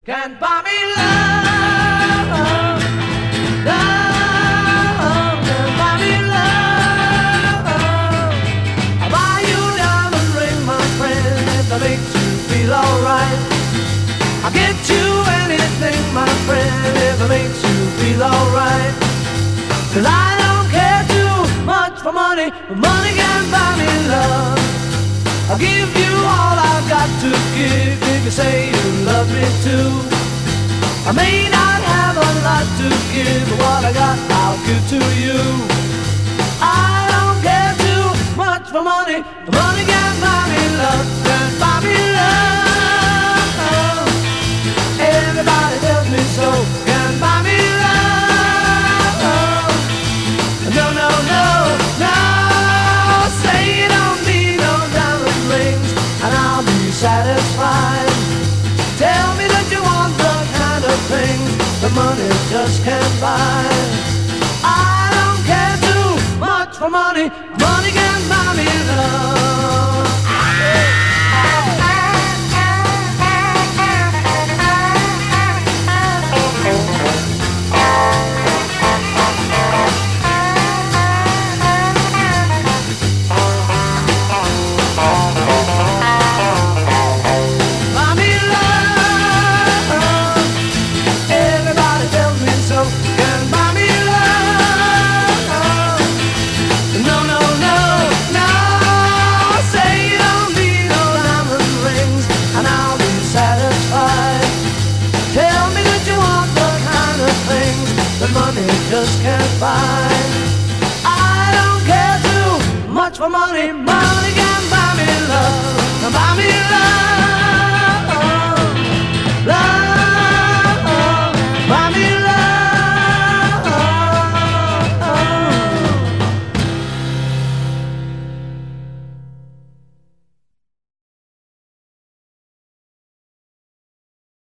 Can't buy me love, love, can't buy me love. I'll buy you a diamond ring, my friend, if that makes you feel alright. I'll get you anything, my friend, if it makes you feel alright. 'Cause I don't care too much for money, but money can't buy me love. I'll give you all I've got to give if you say you love me too. I may not have a lot to give, but what I got I'll give to you. I don't care too much for money, but money can't buy me love, can't buy me love. Everybody tells me so, can't buy me love. No, no, no, no. Say you don't need no diamond rings, and I'll be satisfied. Tell me that you want the kind of things that money just can't buy. I don't care too much for money, money can't buy me love. That money just can't buy. I don't care too much for money, money can't buy me love, buy me love.